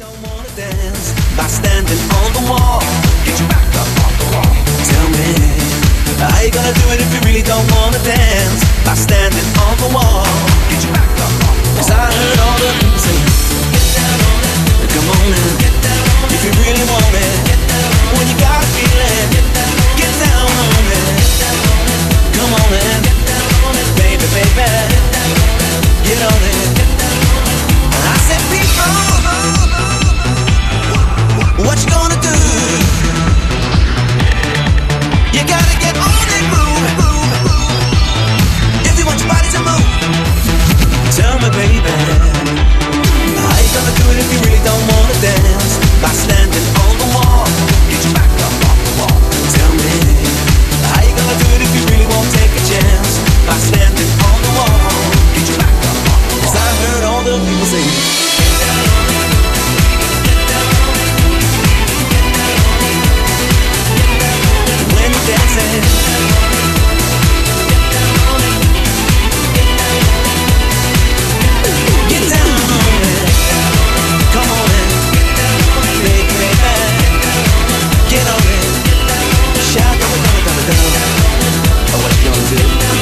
Don't wanna dance by standing on the wall. Get your back up off the wall. Tell me, how you gonna do it if you really don't wanna dance by standing on the wall? Get your back up off the wall. 'Cause I heard all the people say, get down on it. Come on now, get down on it. If you really want it, get down on it. When you got a feeling, get down on it. Come on and get down on it, baby, baby. Get on it. And I said, people, what you gonna do? You gotta get on and move. If you want your body to move. Tell me, baby, how you gonna do it if you really don't wanna dance? By standing on the wall. Get your back up off the wall. Tell me, how you gonna do it if you really won't take a chance? By standing on the wall. Get your back up off the wall. 'Cause I heard all the people say, get down on it. Get down on it. Get down on it. Get down on it. When you're dancing, get down on it. Get down on it. Get down on it. Come on in. Baby, baby. Get on it. Shout, down. Oh, what you gonna do?